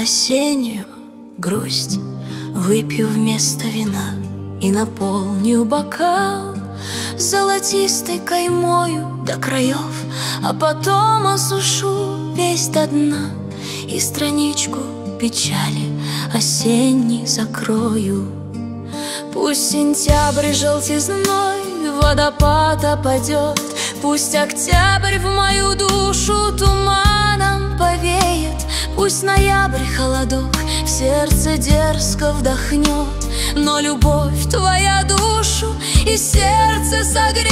осеннюю грусть выпью вместо вина и наполню бокал золотистой каймою до краев, а потом осушу весь до дна и страничку печали осенней закрою. Пусть сентябрь желтизной водопад опадет, пусть октябрь в мою душу туманом повеет, пусть ноябрь холодок в сердце дерзко вдохнет, но любовь твоя душу и сердце согреет.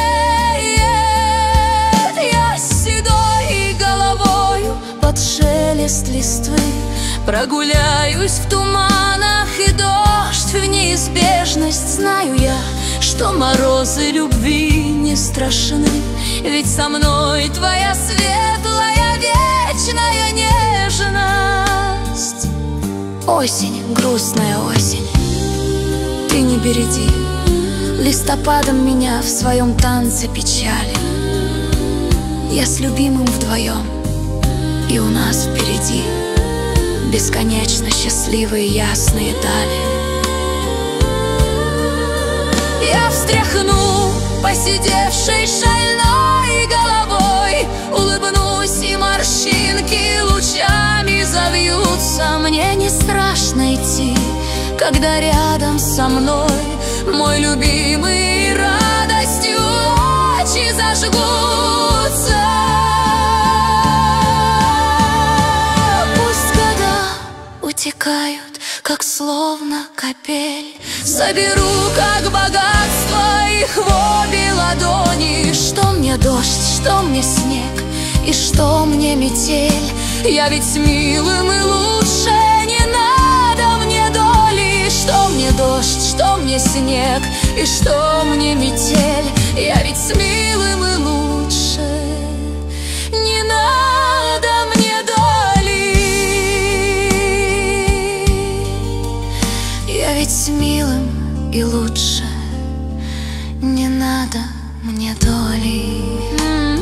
Я седой головою под шелест листвы прогуляюсь в туманах, и дождь в неизбежность. Знаю я, что морозы любви не страшны, ведь со мной твоя светлая вечная нежность. Осень, грустная осень, ты не береди листопадом меня в своем танце печали. Я с любимым вдвоем, и у нас впереди бесконечно счастливые ясные дали. Я встряхну поседевшей шальной головой, улыбнусь, и морщинки лучами завьются. Мне не страшно идти, когда рядом со мной мой любимый, и радостью очи зажгутся. Пусть года утекают, как словно капель, соберу, как богатство, их в обе ладони. Что мне дождь, что мне снег, и что мне метель? Я ведь с милым и лучше, не надо мне доли. Что мне дождь, что мне снег, и что мне метель? Я ведь с милым и лучше, не надо мне доли. Я ведь с милым и лучше, не надо мне доли.